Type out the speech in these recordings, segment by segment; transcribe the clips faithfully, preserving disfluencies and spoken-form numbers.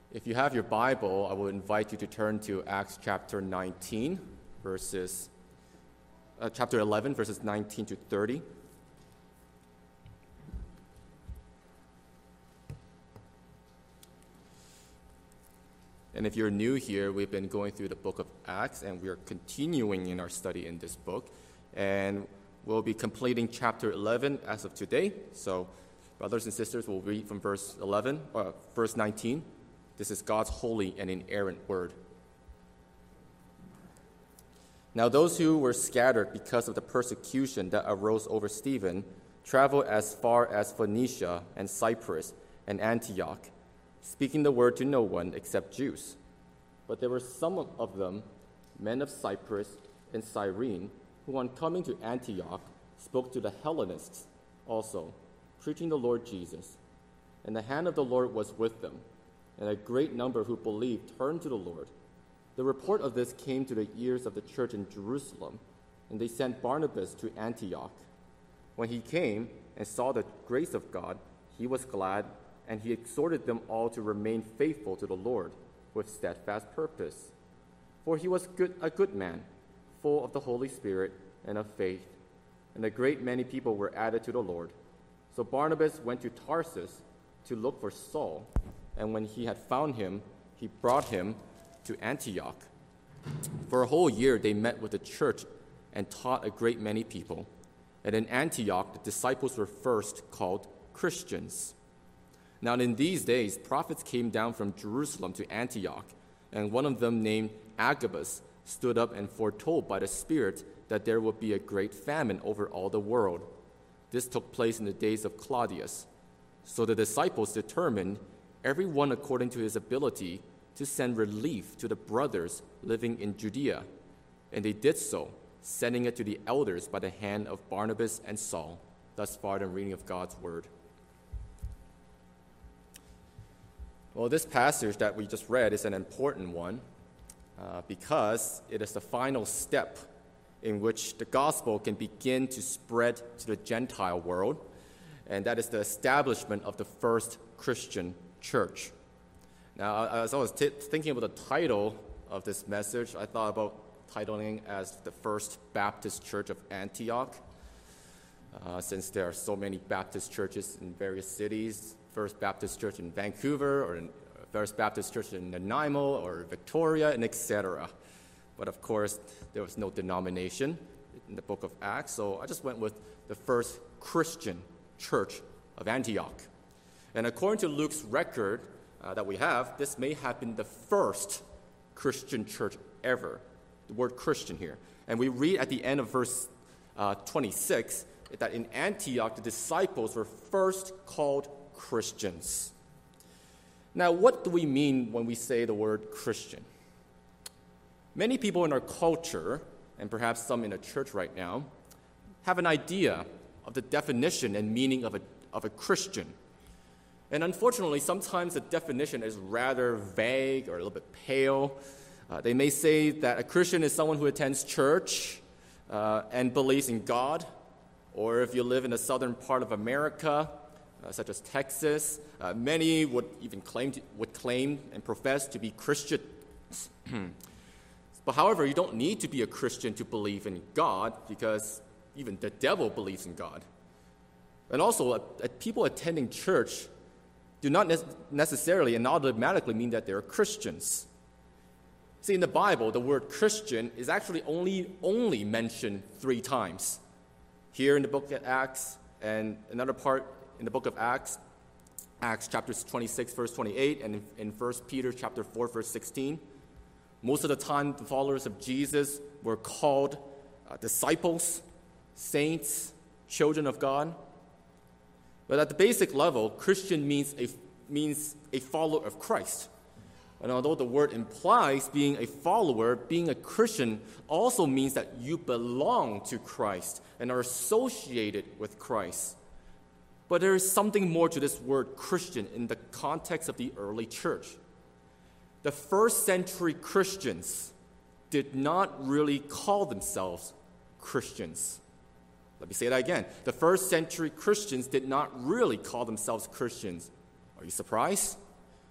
If you have your Bible, I will invite you to turn to Acts chapter nineteen, verses, uh, chapter eleven, verses nineteen to thirty. And if you're new here, we've been going through the book of Acts, and we are continuing in our study in this book. And we'll be completing chapter eleven as of today. So, brothers and sisters, we'll read from verse eleven, uh, verse nineteen. This is God's holy and inerrant word. Now those who were scattered because of the persecution that arose over Stephen traveled as far as Phoenicia and Cyprus and Antioch, speaking the word to no one except Jews. But there were some of them, men of Cyprus and Cyrene, who on coming to Antioch spoke to the Hellenists also, preaching the Lord Jesus. And the hand of the Lord was with them, and a great number who believed turned to the Lord. The report of this came to the ears of the church in Jerusalem, and they sent Barnabas to Antioch. When he came and saw the grace of God, he was glad, and he exhorted them all to remain faithful to the Lord with steadfast purpose. For he was good, a good man, full of the Holy Spirit and of faith, and a great many people were added to the Lord. So Barnabas went to Tarsus to look for Saul, and when he had found him, he brought him to Antioch. For a whole year they met with the church and taught a great many people. And in Antioch the disciples were first called Christians. Now in these days prophets came down from Jerusalem to Antioch, and one of them named Agabus stood up and foretold by the Spirit that there would be a great famine over all the world. This took place in the days of Claudius. So the disciples determined, every one according to his ability, to send relief to the brothers living in Judea. And they did so, sending it to the elders by the hand of Barnabas and Saul. Thus far the reading of God's word. Well, this passage that we just read is an important one uh, because it is the final step in which the gospel can begin to spread to the Gentile world, and that is the establishment of the first Christian church. Now, as I was t- thinking about the title of this message, I thought about titling as the First Baptist Church of Antioch, uh, since there are so many Baptist churches in various cities. First Baptist Church in Vancouver, or in First Baptist Church in Nanaimo, or Victoria, and et cetera. But of course, there was no denomination in the book of Acts, so I just went with the First Christian Church of Antioch. And according to Luke's record uh, that we have, this may have been the first Christian church ever. The word Christian here. And we read at the end of verse uh, twenty-six that in Antioch, the disciples were first called Christians. Now, what do we mean when we say the word Christian? Many people in our culture, and perhaps some in the church right now, have an idea of the definition and meaning of a, of a Christian. And unfortunately, sometimes the definition is rather vague or a little bit pale. Uh, they may say that a Christian is someone who attends church uh, and believes in God. Or if you live in the southern part of America, uh, such as Texas, uh, many would even claim to, would claim and profess to be Christians. But however, you don't need to be a Christian to believe in God, because even the devil believes in God. And also, uh, uh, people attending church do not ne- necessarily and automatically mean that they're Christians. See, in the Bible, the word Christian is actually only, only mentioned three times. Here in the book of Acts, and another part in the book of Acts, Acts chapter twenty-six, verse twenty-eight, and in, in First Peter chapter four, verse sixteen. Most of the time, the followers of Jesus were called uh, disciples, saints, children of God. But at the basic level, Christian means a, means a follower of Christ. And although the word implies being a follower, being a Christian also means that you belong to Christ and are associated with Christ. But there is something more to this word Christian in the context of the early church. The first century Christians did not really call themselves Christians. Let me say that again. The first century Christians did not really call themselves Christians. Are you surprised?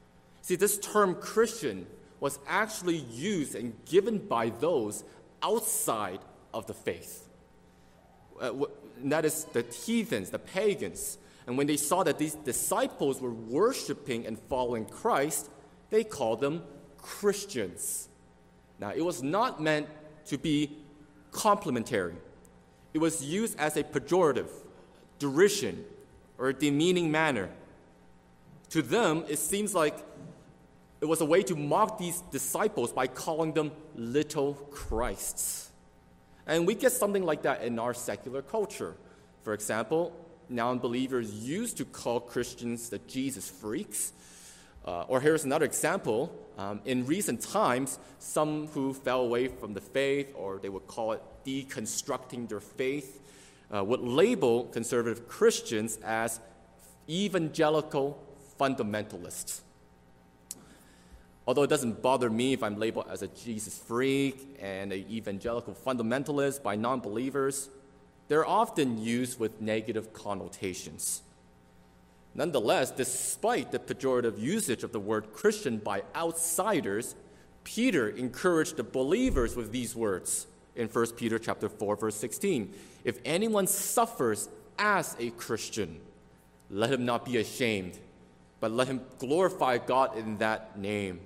See, this term Christian was actually used and given by those outside of the faith. Uh, and that is the heathens, the pagans. And when they saw that these disciples were worshiping and following Christ, they called them Christians. Now, it was not meant to be complimentary. It was used as a pejorative, derision, or a demeaning manner. To them, it seems like it was a way to mock these disciples by calling them little Christs. And we get something like that in our secular culture. For example, non-believers used to call Christians the Jesus freaks. Uh, or here's another example. Um, in recent times, some who fell away from the faith, or they would call it deconstructing their faith, uh, would label conservative Christians as evangelical fundamentalists. Although it doesn't bother me if I'm labeled as a Jesus freak and an evangelical fundamentalist by non-believers, they're often used with negative connotations. Nonetheless, despite the pejorative usage of the word Christian by outsiders, Peter encouraged the believers with these words in First Peter chapter four, verse sixteen. If anyone suffers as a Christian, let him not be ashamed, but let him glorify God in that name.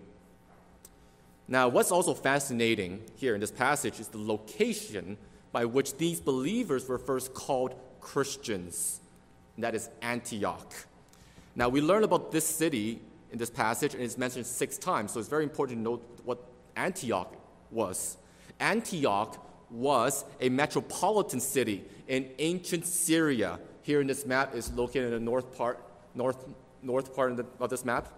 Now, what's also fascinating here in this passage is the location by which these believers were first called Christians, and that is Antioch. Now, we learn about this city in this passage, and it's mentioned six times, so it's very important to note what Antioch was. Antioch was a metropolitan city in ancient Syria. Here in this map is located in the north part, north, north part of, the, of this map.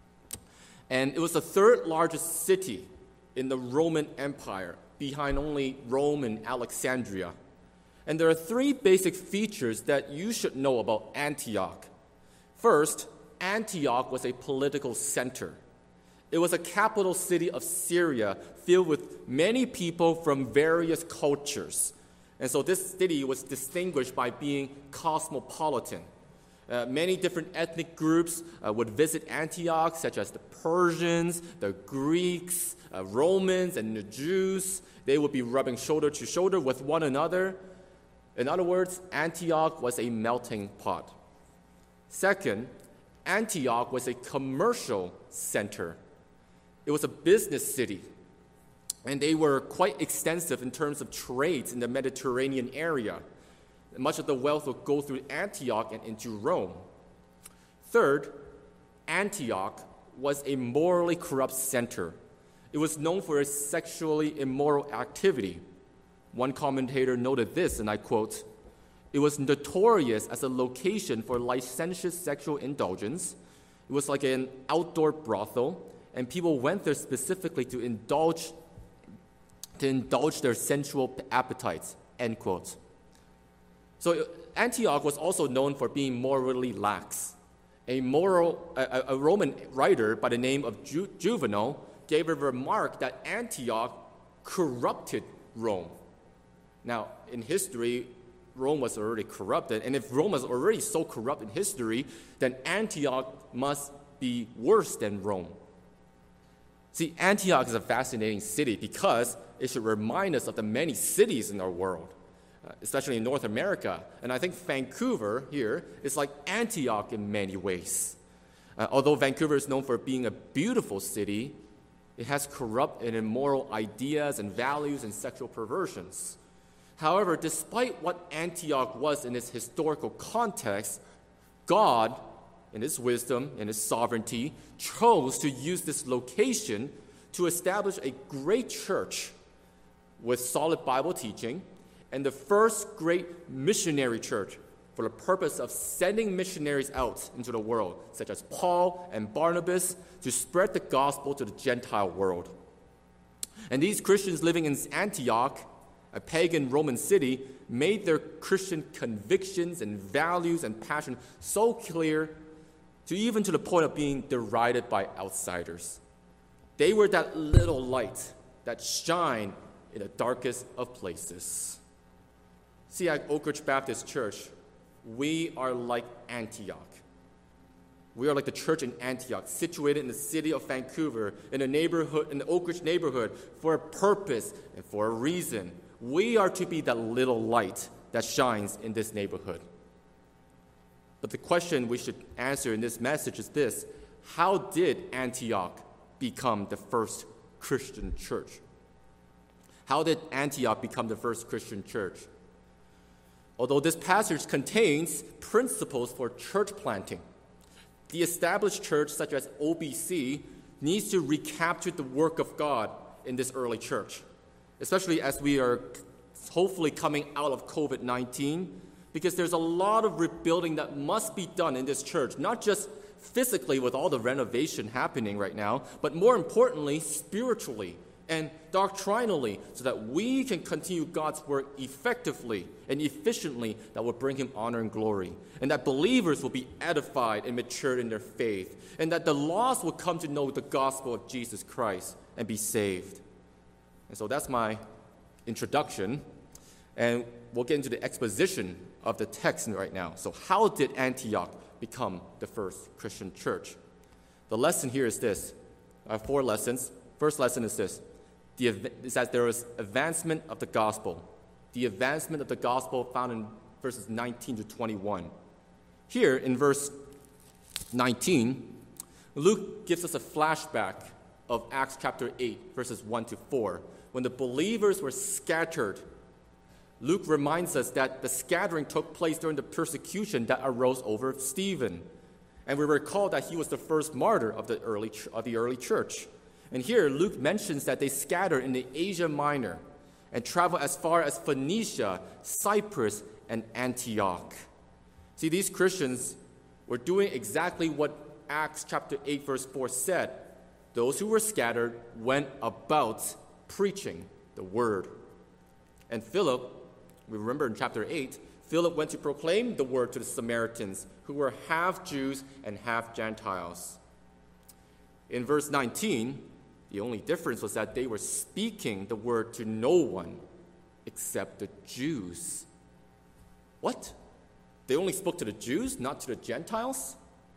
And it was the third largest city in the Roman Empire, behind only Rome and Alexandria. And there are three basic features that you should know about Antioch. First, Antioch was a political center. It was a capital city of Syria filled with many people from various cultures. And so this city was distinguished by being cosmopolitan. Uh, many different ethnic groups uh, would visit Antioch, such as the Persians, the Greeks, uh, Romans, and the Jews. They would be rubbing shoulder to shoulder with one another. In other words, Antioch was a melting pot. Second, Antioch was a commercial center. It was a business city, and they were quite extensive in terms of trades in the Mediterranean area. Much of the wealth would go through Antioch and into Rome. Third, Antioch was a morally corrupt center. It was known for its sexually immoral activity. One commentator noted this, and I quote, "It was notorious as a location for licentious sexual indulgence. It was like an outdoor brothel, and people went there specifically to indulge, to indulge their sensual appetites," end quote. So Antioch was also known for being morally lax. A, moral, a, a Roman writer by the name of Ju, Juvenal gave a remark that Antioch corrupted Rome. Now, in history, Rome was already corrupted, and if Rome was already so corrupt in history, then Antioch must be worse than Rome. See, Antioch is a fascinating city because it should remind us of the many cities in our world, uh, especially in North America. And I think Vancouver here is like Antioch in many ways. Uh, although Vancouver is known for being a beautiful city, it has corrupt and immoral ideas and values and sexual perversions. However, despite what Antioch was in its historical context, God, in His wisdom and His sovereignty, chose to use this location to establish a great church with solid Bible teaching and the first great missionary church for the purpose of sending missionaries out into the world, such as Paul and Barnabas, to spread the gospel to the Gentile world. And these Christians living in Antioch, a pagan Roman city, made their Christian convictions and values and passion so clear to even to the point of being derided by outsiders. They were that little light that shined in the darkest of places. See, at Oak Ridge Baptist Church, we are like Antioch. We are like the church in Antioch, situated in the city of Vancouver, in a neighborhood, in the Oak Ridge neighborhood, for a purpose and for a reason. We are to be that little light that shines in this neighborhood. But the question we should answer in this message is this: how did Antioch become the first Christian church? How did Antioch become the first Christian church? Although this passage contains principles for church planting, the established church, such as O B C, needs to recapture the work of God in this early church, especially as we are hopefully coming out of covid nineteen, because there's a lot of rebuilding that must be done in this church, not just physically with all the renovation happening right now, but more importantly, spiritually and doctrinally, so that we can continue God's work effectively and efficiently that will bring him honor and glory, and that believers will be edified and matured in their faith, and that the lost will come to know the gospel of Jesus Christ and be saved. And so that's my introduction, and we'll get into the exposition of the text right now. So how did Antioch become the first Christian church? The lesson here is this. I have four lessons. First lesson is this. The, is that there is advancement of the gospel. The advancement of the gospel found in verses nineteen to twenty-one. Here in verse nineteen, Luke gives us a flashback of Acts chapter eight, verses one to four. When the believers were scattered, Luke reminds us that the scattering took place during the persecution that arose over Stephen. And we recall that he was the first martyr of the early, of the early church. And here, Luke mentions that they scattered in the Asia Minor and traveled as far as Phoenicia, Cyprus, and Antioch. See, these Christians were doing exactly what Acts chapter eight, verse four said. Those who were scattered went about preaching the word. And Philip, we remember in chapter eight, Philip went to proclaim the word to the Samaritans, who were half Jews and half Gentiles. In verse nineteen, the only difference was that they were speaking the word to no one except the Jews. What? They only spoke to the Jews, not to the Gentiles?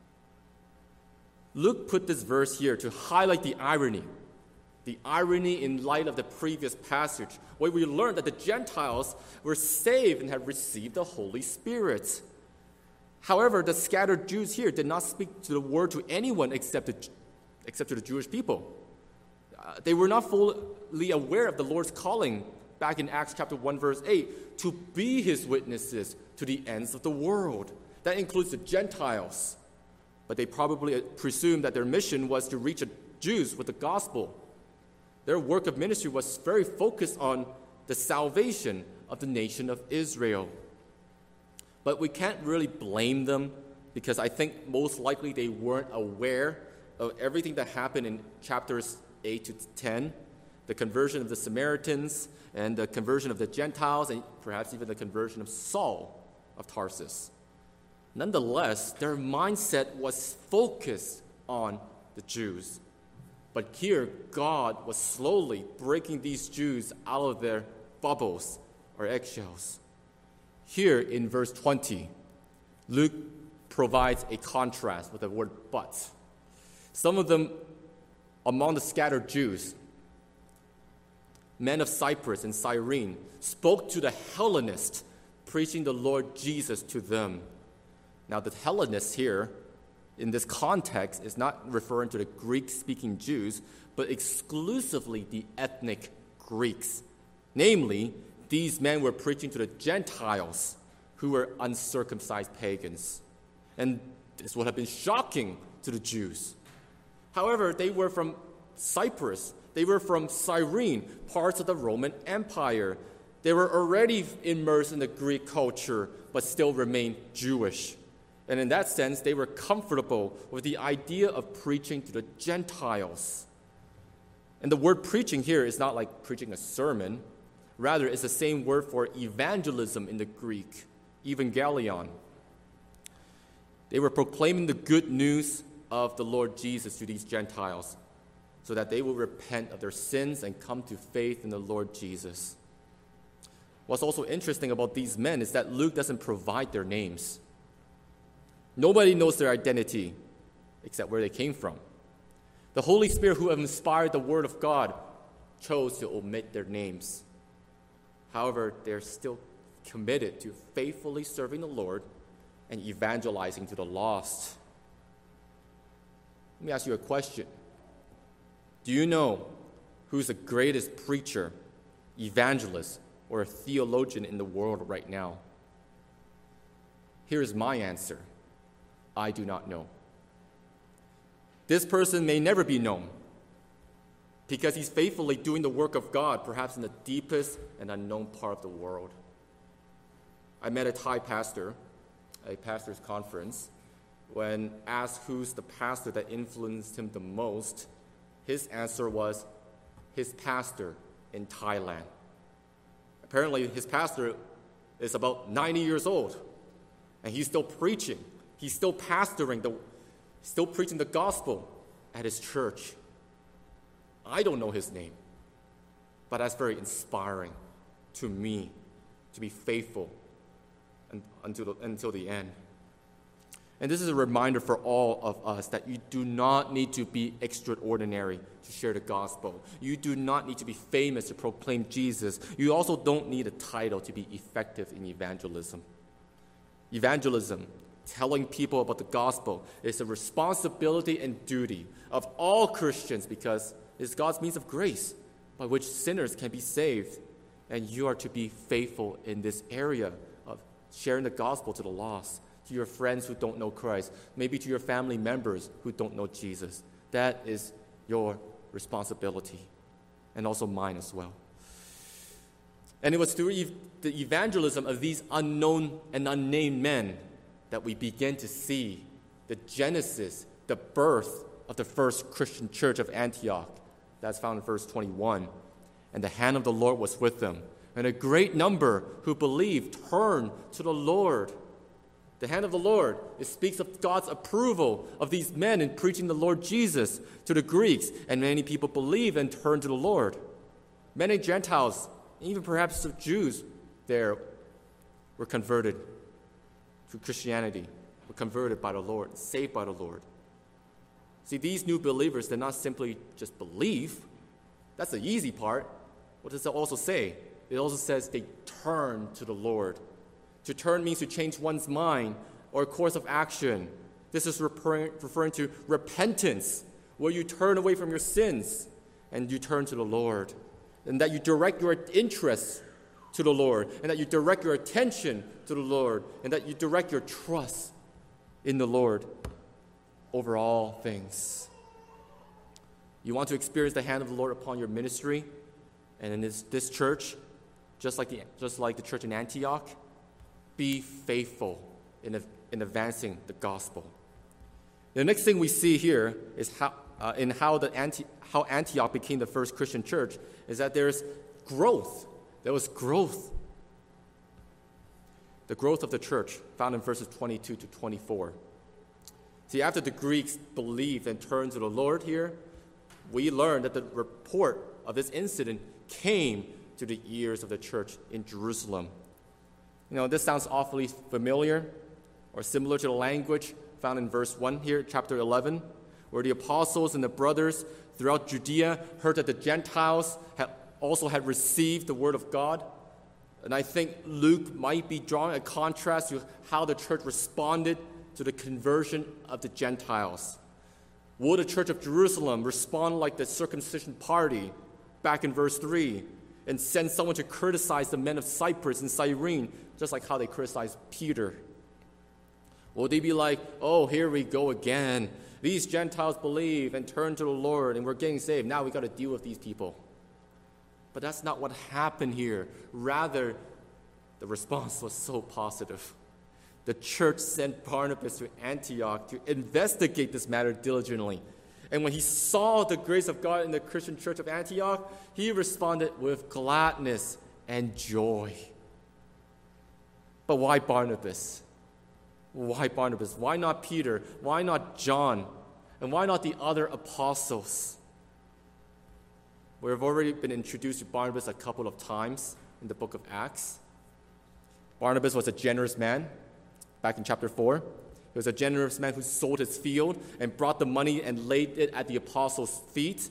Luke put this verse here to highlight the irony. The irony in light of the previous passage, where we learned that the Gentiles were saved and had received the Holy Spirit. However, the scattered Jews here did not speak to the word to anyone except, the, except to the Jewish people. Uh, they were not fully aware of the Lord's calling back in Acts chapter one, verse eight, to be his witnesses to the ends of the world. That includes the Gentiles. But they probably presumed that their mission was to reach the Jews with the gospel. Their work of ministry was very focused on the salvation of the nation of Israel. But we can't really blame them, because I think most likely they weren't aware of everything that happened in chapters eight to ten, the conversion of the Samaritans and the conversion of the Gentiles, and perhaps even the conversion of Saul of Tarsus. Nonetheless, their mindset was focused on the Jews. But here, God was slowly breaking these Jews out of their bubbles or eggshells. Here in verse twenty, Luke provides a contrast with the word but. Some of them among the scattered Jews, men of Cyprus and Cyrene, spoke to the Hellenists, preaching the Lord Jesus to them. Now, the Hellenists here, in this context, is not referring to the Greek-speaking Jews, but exclusively the ethnic Greeks. Namely, these men were preaching to the Gentiles, who were uncircumcised pagans. And this would have been shocking to the Jews. However, they were from Cyprus. They were from Cyrene, parts of the Roman Empire. They were already immersed in the Greek culture, but still remained Jewish. And in that sense, they were comfortable with the idea of preaching to the Gentiles. And the word preaching here is not like preaching a sermon. Rather, it's the same word for evangelism in the Greek, evangelion. They were proclaiming the good news of the Lord Jesus to these Gentiles, so that they will repent of their sins and come to faith in the Lord Jesus. What's also interesting about these men is that Luke doesn't provide their names. Nobody knows their identity. except where they came from. The Holy Spirit who inspired the Word of God chose to omit their names. However, they're still committed to faithfully serving the Lord and evangelizing to the lost. Let me ask you a question. Do you know who's the greatest preacher, evangelist, or theologian in the world right now? Here is my answer. I do not know. This person may never be known because he's faithfully doing the work of God, perhaps in the deepest and unknown part of the world. I met a Thai pastor at a pastor's conference. When asked who's the pastor that influenced him the most, his answer was his pastor in Thailand. Apparently, his pastor is about ninety years old, and he's still preaching. He's still pastoring, the, still preaching the gospel at his church. I don't know his name, but that's very inspiring to me to be faithful until the, until the end. And this is a reminder for all of us that you do not need to be extraordinary to share the gospel. You do not need to be famous to proclaim Jesus. You also don't need a title to be effective in evangelism. Evangelism, telling people about the gospel, is a responsibility and duty of all Christians because it's God's means of grace by which sinners can be saved. And you are to be faithful in this area of sharing the gospel to the lost, to your friends who don't know Christ, maybe to your family members who don't know Jesus. That is your responsibility, and also mine as well. And it was through ev- the evangelism of these unknown and unnamed men that we begin to see the genesis, the birth of the first Christian church of Antioch. That's found in verse twenty-one. And the hand of the Lord was with them, and a great number who believed turned to the Lord. The hand of the Lord, it speaks of God's approval of these men in preaching the Lord Jesus to the Greeks, and many people believe and turn to the Lord. Many Gentiles, even perhaps the Jews there, were converted to Christianity, were converted by the Lord, saved by the Lord. See, these new believers did not simply just believe. That's the easy part. What does it also say? It also says they turn to the Lord. To turn means to change one's mind or course of action. This is referring, referring to repentance, where you turn away from your sins and you turn to the Lord. And that you direct your interests to the Lord. And that you direct your attention to the Lord. And that you direct your trust in the Lord over all things. You want to experience the hand of the Lord upon your ministry and in this, this church, just like, the, just like the church in Antioch? Be faithful in, in advancing the gospel. The next thing we see here is how, uh, in how, the Anti, how Antioch became the first Christian church is that there's growth. There was growth. The growth of the church found in verses twenty-two to twenty-four. See, after the Greeks believed and turned to the Lord here, we learn that the report of this incident came to the ears of the church in Jerusalem. You know, this sounds awfully familiar or similar to the language found in verse one here, chapter eleven, where the apostles and the brothers throughout Judea heard that the Gentiles had also had received the word of God. And I think Luke might be drawing a contrast to how the church responded to the conversion of the Gentiles. Will the church of Jerusalem respond like the circumcision party back in verse three and send someone to criticize the men of Cyprus and Cyrene, just like how they criticized Peter? Will they be like, oh, here we go again. These Gentiles believe and turn to the Lord, and we're getting saved. Now we got to deal with these people. But that's not what happened here. Rather, the response was so positive. The church sent Barnabas to Antioch to investigate this matter diligently. And when he saw the grace of God in the Christian church of Antioch, he responded with gladness and joy. But why Barnabas? Why Barnabas? Why not Peter? Why not John? And why not the other apostles? We've already been introduced to Barnabas a couple of times in the book of Acts. Barnabas was a generous man back in chapter four. He was a generous man who sold his field and brought the money and laid it at the apostles' feet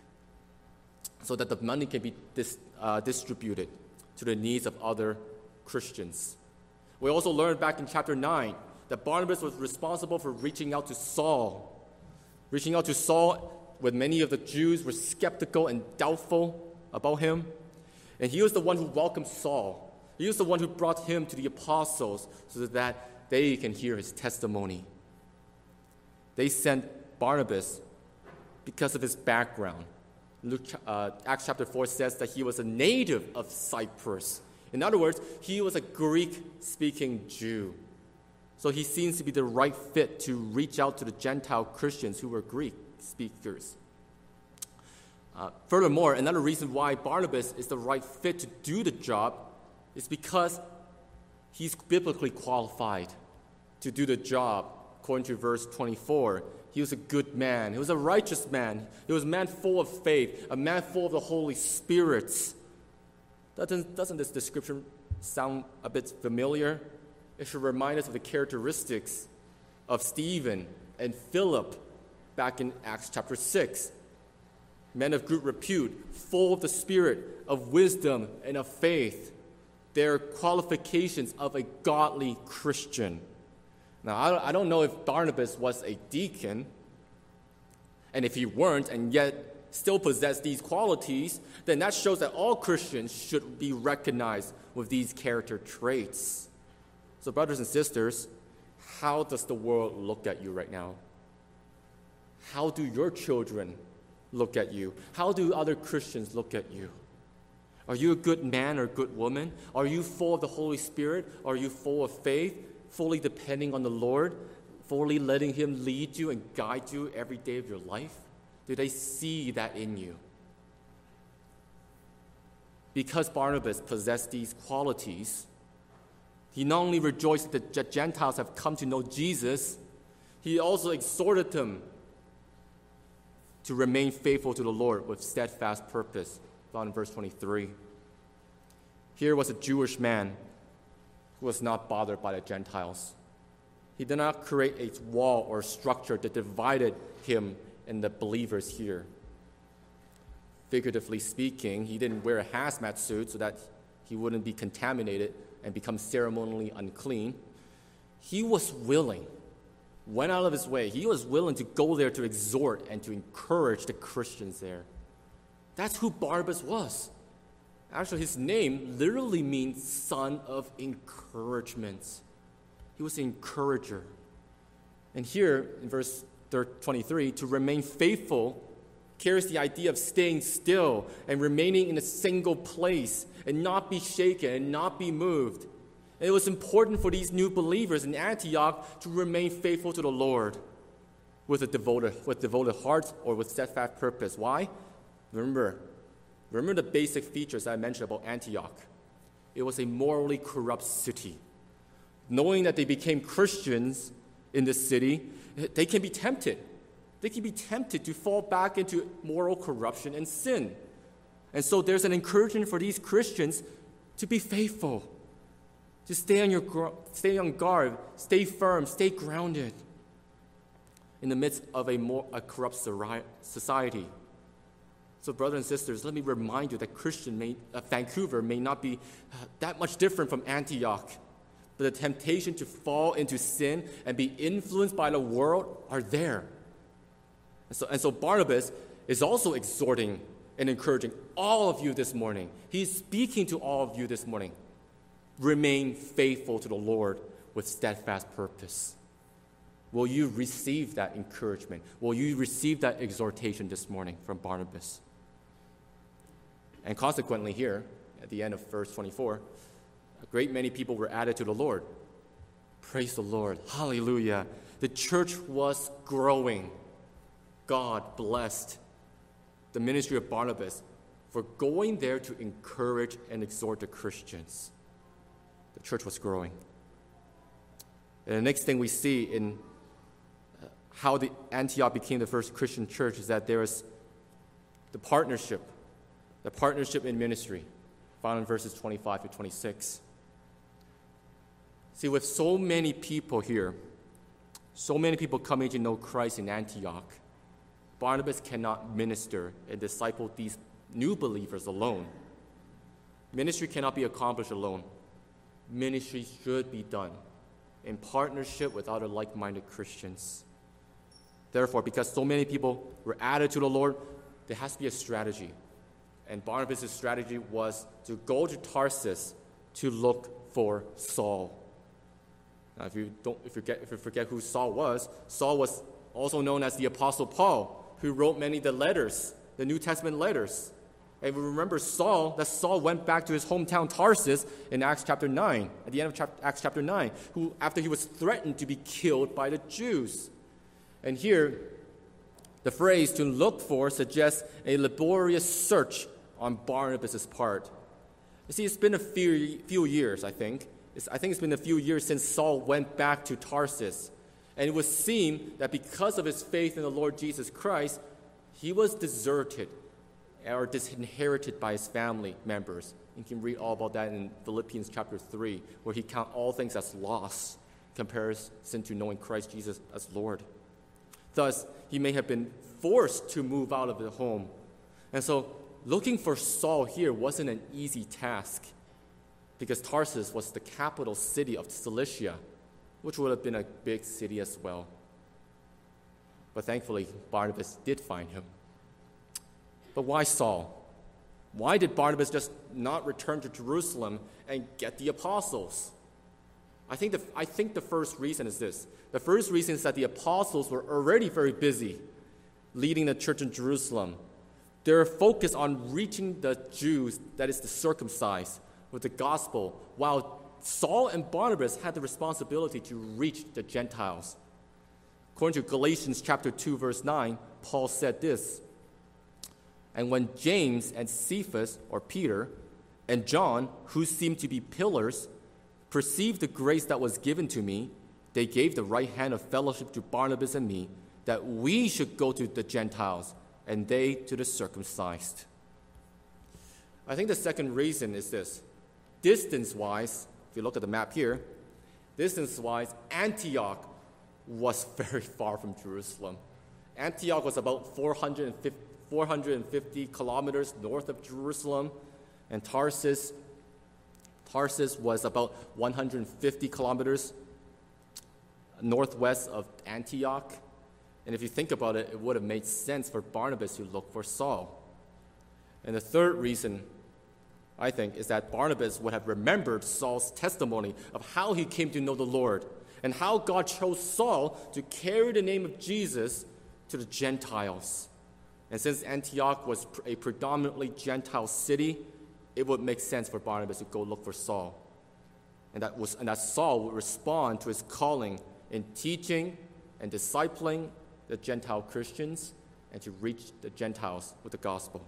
so that the money can be dis, uh, distributed to the needs of other Christians. We also learned back in chapter nine that Barnabas was responsible for reaching out to Saul. Reaching out to Saul when many of the Jews were skeptical and doubtful about him. And he was the one who welcomed Saul. He was the one who brought him to the apostles so that they can hear his testimony. They sent Barnabas because of his background. Luke, uh, Acts chapter four says that he was a native of Cyprus. In other words, he was a Greek-speaking Jew. So he seems to be the right fit to reach out to the Gentile Christians who were Greek speakers. Uh, furthermore, another reason why Barnabas is the right fit to do the job is because he's biblically qualified to do the job. According to verse twenty-four, he was a good man. He was a righteous man. He was a man full of faith, a man full of the Holy Spirit. Doesn't, doesn't this description sound a bit familiar? It should remind us of the characteristics of Stephen and Philip back in Acts chapter six. Men of good repute, full of the spirit of wisdom and of faith. Their qualifications of a godly Christian. Now, I don't know if Barnabas was a deacon, and if he weren't and yet still possessed these qualities, then that shows that all Christians should be recognized with these character traits. So, brothers and sisters, how does the world look at you right now? How do your children look at you? How do other Christians look at you? Are you a good man or good woman? Are you full of the Holy Spirit? Are you full of faith, fully depending on the Lord, fully letting Him lead you and guide you every day of your life? Do they see that in you? Because Barnabas possessed these qualities, he not only rejoiced that the Gentiles have come to know Jesus, he also exhorted them to remain faithful to the Lord with steadfast purpose, found in verse twenty-three. Here was a Jewish man who was not bothered by the Gentiles. He did not create a wall or structure that divided him and the believers here. Figuratively speaking, he didn't wear a hazmat suit so that he wouldn't be contaminated and become ceremonially unclean. He was willing, went out of his way, he was willing to go there to exhort and to encourage the Christians there. That's who Barnabas was. Actually, his name literally means son of encouragement. He was an encourager. And here in verse twenty-three, to remain faithful carries the idea of staying still and remaining in a single place and not be shaken and not be moved. And it was important for these new believers in Antioch to remain faithful to the Lord with a devoted, with devoted heart or with steadfast purpose. Why? Remember, remember the basic features I mentioned about Antioch. It was a morally corrupt city. Knowing that they became Christians in this city, they can be tempted. They can be tempted to fall back into moral corruption and sin. And so there's an encouragement for these Christians to be faithful, to stay on your stay on guard, stay firm, stay grounded in the midst of a more a corrupt society. So, brothers and sisters, let me remind you that Christian may, uh, Vancouver may not be uh, that much different from Antioch, but the temptation to fall into sin and be influenced by the world are there. And so, and so Barnabas is also exhorting and encouraging all of you this morning. He's speaking to all of you this morning. Remain faithful to the Lord with steadfast purpose. Will you receive that encouragement? Will you receive that exhortation this morning from Barnabas? And consequently here, at the end of verse twenty-four, a great many people were added to the Lord. Praise the Lord. Hallelujah. The church was growing. God blessed the ministry of Barnabas for going there to encourage and exhort the Christians. The church was growing. And the next thing we see in how the Antioch became the first Christian church is that there was the partnership, the partnership in ministry, found in verses twenty-five to twenty-six. See, with so many people here So many people coming to know Christ in Antioch. Barnabas cannot minister and disciple these new believers alone. Ministry cannot be accomplished alone. Ministry should be done in partnership with other like-minded Christians. Therefore, because so many people were added to the Lord, there has to be a strategy. And Barnabas' strategy was to go to Tarsus to look for Saul. Now, if you don't, if you, get, if you forget who Saul was, Saul was also known as the Apostle Paul, who wrote many of the letters, the New Testament letters. And we remember Saul, that Saul went back to his hometown Tarsus in Acts chapter nine, at the end of chapter, Acts chapter nine, who, after he was threatened to be killed by the Jews. And here, the phrase to look for suggests a laborious search on Barnabas' part. You see, it's been a few, few years, I think. It's, I think it's been a few years since Saul went back to Tarsus. And it would seem that because of his faith in the Lord Jesus Christ, he was deserted or disinherited by his family members. You can read all about that in Philippians chapter three, where he counts all things as loss in comparison to knowing Christ Jesus as Lord. Thus, he may have been forced to move out of the home. And so, looking for Saul here wasn't an easy task, because Tarsus was the capital city of Cilicia, which would have been a big city as well. But thankfully, Barnabas did find him. But why Saul? Why did Barnabas just not return to Jerusalem and get the apostles? I think the, I think the first reason is this. The first reason is that the apostles were already very busy leading the church in Jerusalem. They were focused on reaching the Jews, that is the circumcised, with the gospel, while Saul and Barnabas had the responsibility to reach the Gentiles. According to Galatians chapter two, verse nine, Paul said this, "And when James and Cephas, or Peter, and John, who seemed to be pillars, perceived the grace that was given to me, they gave the right hand of fellowship to Barnabas and me, that we should go to the Gentiles, and they to the circumcised." I think the second reason is this. Distance-wise, if you look at the map here, distance-wise, Antioch was very far from Jerusalem. Antioch was about four hundred fifty kilometers north of Jerusalem, and Tarsus, Tarsus was about one hundred fifty kilometers northwest of Antioch. And if you think about it, it would have made sense for Barnabas to look for Saul. And the third reason, I think, is that Barnabas would have remembered Saul's testimony of how he came to know the Lord and how God chose Saul to carry the name of Jesus to the Gentiles. And since Antioch was a predominantly Gentile city, it would make sense for Barnabas to go look for Saul. And that, was, and that Saul would respond to his calling in teaching and discipling the Gentile Christians and to reach the Gentiles with the gospel.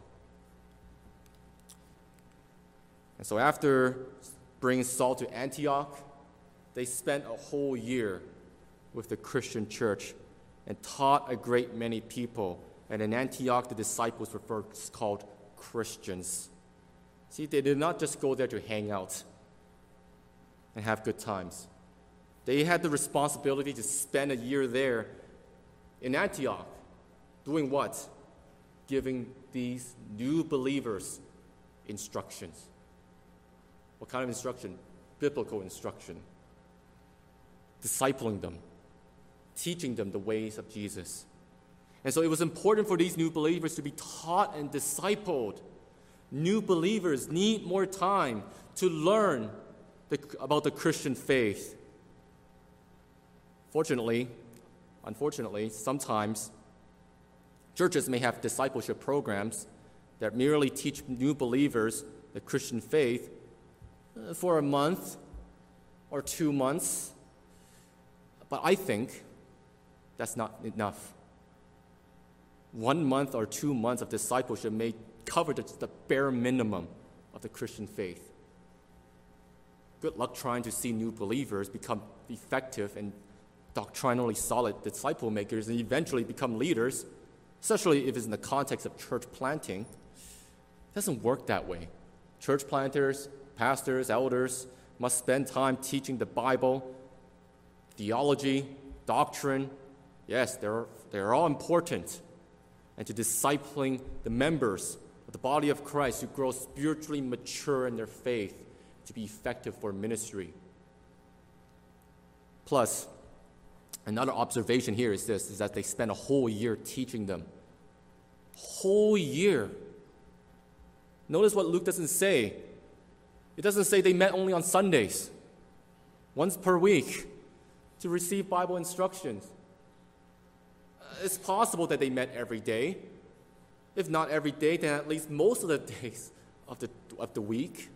And so after bringing Saul to Antioch, they spent a whole year with the Christian church and taught a great many people. And in Antioch, the disciples were first called Christians. See, they did not just go there to hang out and have good times. They had the responsibility to spend a year there in Antioch. Doing what? Giving these new believers instructions. What kind of instruction? Biblical instruction. Discipling them. Teaching them the ways of Jesus. And so it was important for these new believers to be taught and discipled. New believers need more time to learn the, about the Christian faith. Fortunately, unfortunately, sometimes churches may have discipleship programs that merely teach new believers the Christian faith for a month or two months. But I think that's not enough. One month or two months of discipleship may cover just the bare minimum of the Christian faith. Good luck trying to see new believers become effective and doctrinally solid disciple makers and eventually become leaders, especially if it's in the context of church planting. It doesn't work that way. Church planters, pastors, elders must spend time teaching the Bible, theology, doctrine, yes, they're, they're all important, and to discipling the members of the body of Christ to grow spiritually mature in their faith, to be effective for ministry. Plus, another observation here is this, is that they spent a whole year teaching them. Whole year. Notice what Luke doesn't say. It doesn't say they met only on Sundays, once per week, to receive Bible instructions. It's possible that they met every day. If not every day, then at least most of the days of the, of the week.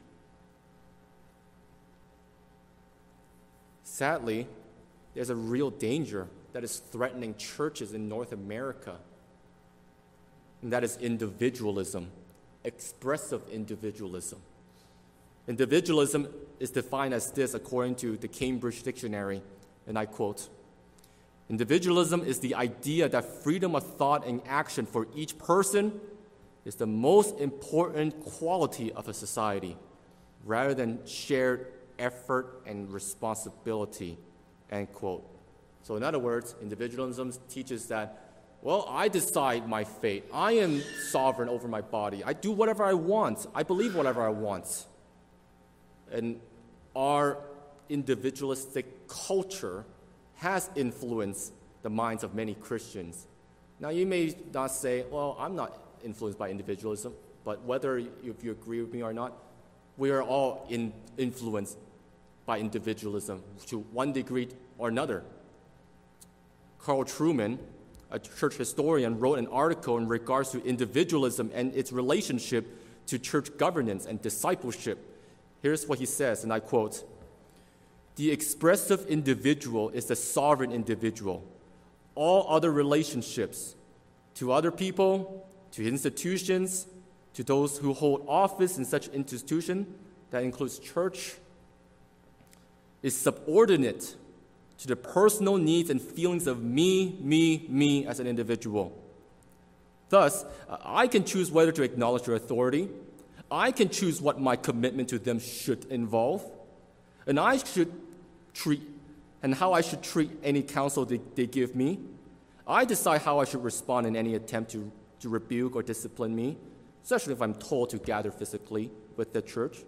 Sadly, there's a real danger that is threatening churches in North America, and that is individualism, expressive individualism. Individualism is defined as this according to the Cambridge Dictionary, and I quote, "Individualism is the idea that freedom of thought and action for each person is the most important quality of a society, rather than shared effort and responsibility," end quote. So in other words, individualism teaches that, well, I decide my fate. I am sovereign over my body. I do whatever I want. I believe whatever I want. And our individualistic culture has influenced the minds of many Christians. Now, you may not say, well, I'm not influenced by individualism, but whether if you agree with me or not, we are all in, influenced by individualism to one degree or another. Carl Trueman, a church historian, wrote an article in regards to individualism and its relationship to church governance and discipleship. Here's what he says, and I quote, "The expressive individual is the sovereign individual. All other relationships to other people, to institutions, to those who hold office in such institution, that includes church, is subordinate to the personal needs and feelings of me, me, me as an individual. Thus, I can choose whether to acknowledge their authority. I can choose what my commitment to them should involve, and I should treat and how I should treat any counsel they, they give me. I decide how I should respond in any attempt to, to rebuke or discipline me, especially if I'm told to gather physically with the church.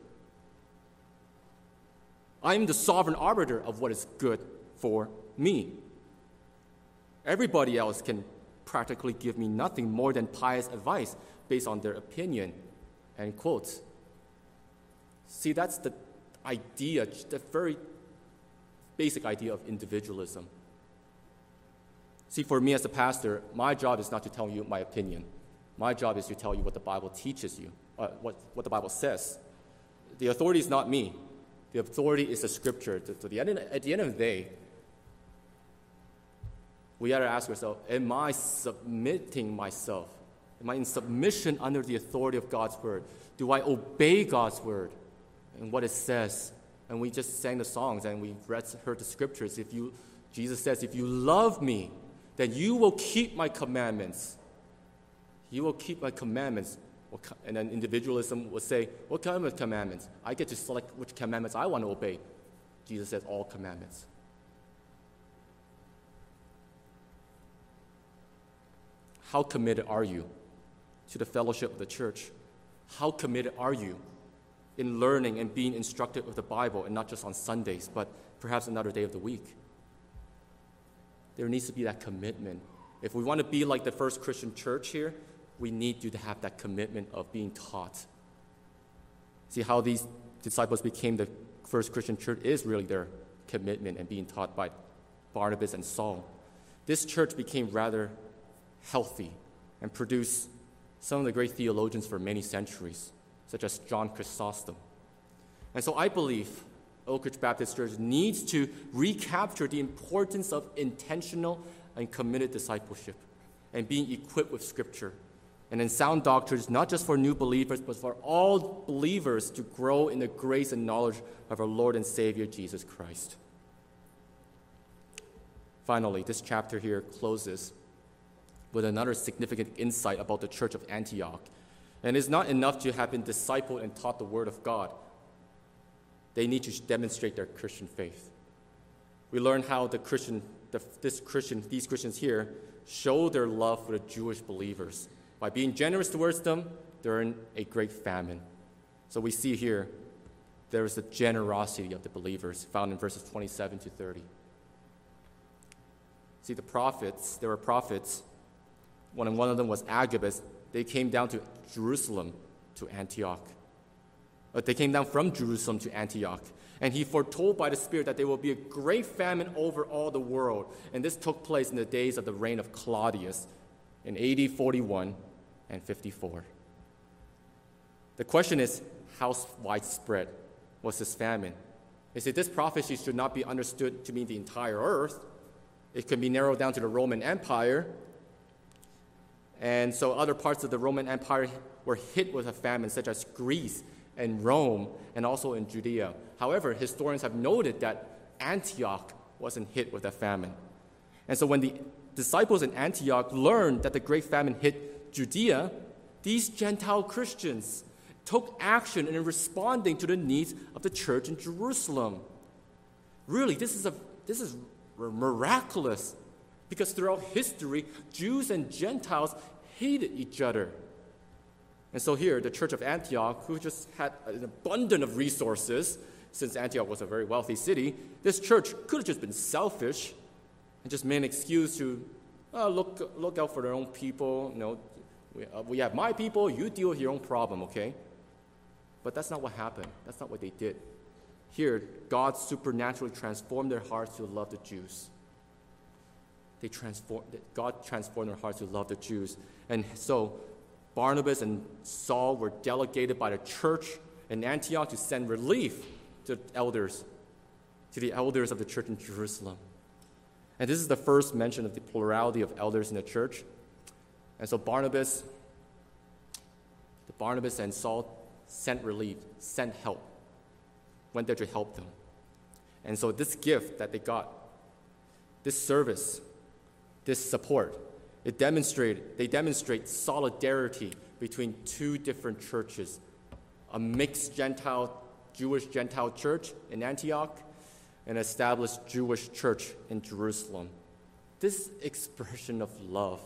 I am the sovereign arbiter of what is good for me. Everybody else can practically give me nothing more than pious advice based on their opinion," end quote. See, that's the idea, the very basic idea of individualism. See, for me as a pastor, my job is not to tell you my opinion. My job is to tell you what the Bible teaches you, uh, what, what the Bible says. The authority is not me. The authority is the Scripture. So the end, at the end of the day, we got to ask ourselves, am I submitting myself? Am I in submission under the authority of God's Word? Do I obey God's Word and what it says? And we just sang the songs and we read, heard the Scriptures. If you, Jesus says, if you love me, then you will keep my commandments. You will keep my commandments. And then individualism will say, what kind of commandments? I get to select which commandments I want to obey. Jesus says, all commandments. How committed are you to the fellowship of the church? How committed are you in learning and being instructed with the Bible, and not just on Sundays, but perhaps another day of the week? There needs to be that commitment. If we want to be like the first Christian church here, we need you to have that commitment of being taught. See how these disciples became the first Christian church is really their commitment and being taught by Barnabas and Saul. This church became rather healthy and produced some of the great theologians for many centuries, such as John Chrysostom. And so I believe Oak Ridge Baptist Church needs to recapture the importance of intentional and committed discipleship and being equipped with Scripture and in sound doctrines, not just for new believers, but for all believers to grow in the grace and knowledge of our Lord and Savior, Jesus Christ. Finally, this chapter here closes with another significant insight about the church of Antioch. And it's not enough to have been discipled and taught the Word of God. They need to demonstrate their Christian faith. We learn how the Christian the, this Christian, these Christians here showed their love for the Jewish believers by being generous towards them during a great famine. So we see here there is the generosity of the believers found in verses twenty-seven to thirty. See, the prophets, there were prophets. One, one of them was Agabus. They came down to Jerusalem, to Antioch. But they came down from Jerusalem to Antioch. And he foretold by the Spirit that there will be a great famine over all the world. And this took place in the days of the reign of Claudius in A D forty-one and fifty-four. The question is, how widespread was this famine? You see, this prophecy should not be understood to mean the entire earth. It can be narrowed down to the Roman Empire. And so other parts of the Roman Empire were hit with a famine, such as Greece and Rome, and also in Judea. However, historians have noted that Antioch wasn't hit with a famine. And so when the disciples in Antioch learned that the great famine hit Judea, these Gentile Christians took action in responding to the needs of the church in Jerusalem. Really, this is a this is miraculous, because throughout history, Jews and Gentiles hated each other. And so here, the church of Antioch, who just had an abundance of resources, since Antioch was a very wealthy city, this church could have just been selfish and just made an excuse to uh, look look out for their own people. You know, we, uh, we have my people, you deal with your own problem, okay? But that's not what happened. That's not what they did. Here, God supernaturally transformed their hearts to love the Jews. They transformed, God transformed their hearts to love the Jews. And so Barnabas and Saul were delegated by the church in Antioch to send relief to the elders, to the elders of the church in Jerusalem. And this is the first mention of the plurality of elders in the church. And so Barnabas, the Barnabas and Saul sent relief, sent help, went there to help them. And so this gift that they got, this service, this support, it demonstrated, they demonstrate solidarity between two different churches, a mixed Gentile, Jewish Gentile church in Antioch, and an established Jewish church in Jerusalem. This expression of love,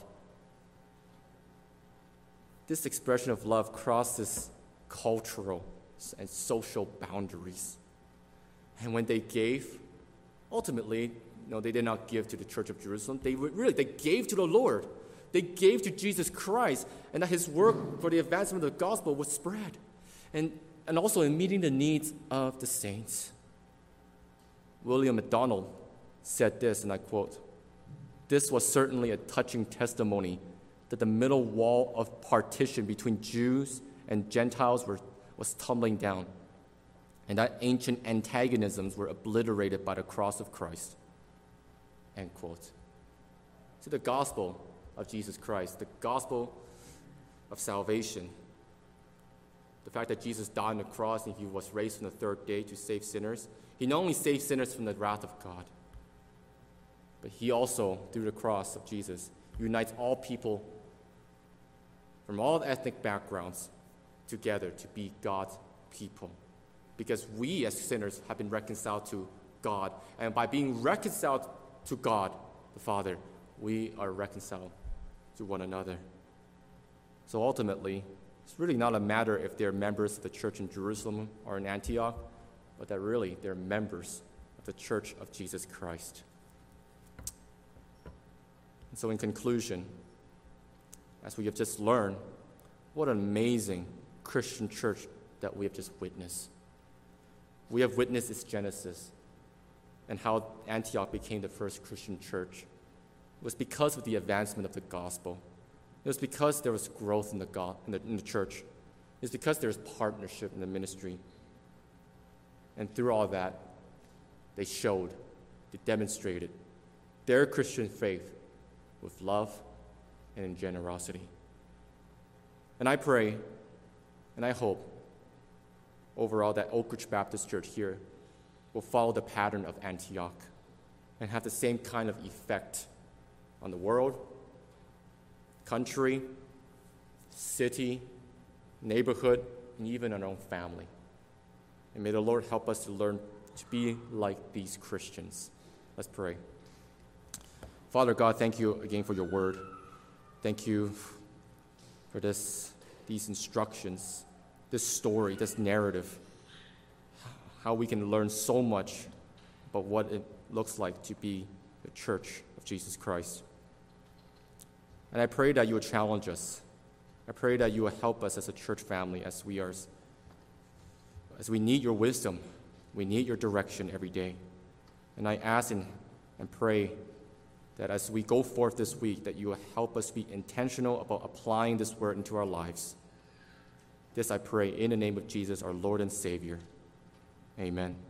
this expression of love crosses cultural and social boundaries. And when they gave, ultimately, no, they did not give to the church of Jerusalem. They really, they gave to the Lord. They gave to Jesus Christ, and that his work for the advancement of the gospel was spread. And, and also in meeting the needs of the saints. William MacDonald said this, and I quote, "This was certainly a touching testimony that the middle wall of partition between Jews and Gentiles were, was tumbling down, and that ancient antagonisms were obliterated by the cross of Christ." End quote. To the gospel of Jesus Christ, the gospel of salvation, the fact that Jesus died on the cross and he was raised on the third day to save sinners, he not only saved sinners from the wrath of God, but he also, through the cross of Jesus, unites all people from all ethnic backgrounds together to be God's people. Because we as sinners have been reconciled to God, and by being reconciled to God, the Father, we are reconciled to one another. So ultimately, it's really not a matter if they're members of the church in Jerusalem or in Antioch, but that really they're members of the church of Jesus Christ. And so in conclusion, as we have just learned, what an amazing Christian church that we have just witnessed. We have witnessed its genesis and how Antioch became the first Christian church. It was because of the advancement of the gospel. It was because there was growth in the, God, in the, in the church. It was because there was partnership in the ministry. And through all that, they showed, they demonstrated their Christian faith with love and in generosity. And I pray, and I hope, overall, that Oak Ridge Baptist Church here will follow the pattern of Antioch and have the same kind of effect on the world, country, city, neighborhood, and even our own family. And may the Lord help us to learn to be like these Christians. Let's pray. Father God, thank you again for your word. Thank you for this, these instructions, this story, this narrative, how we can learn so much about what it looks like to be the church of Jesus Christ. And I pray that you will challenge us. I pray that you will help us as a church family as we are, as we need your wisdom. We need your direction every day. And I ask and, and pray that as we go forth this week, that you will help us be intentional about applying this word into our lives. This I pray in the name of Jesus, our Lord and Savior. Amen.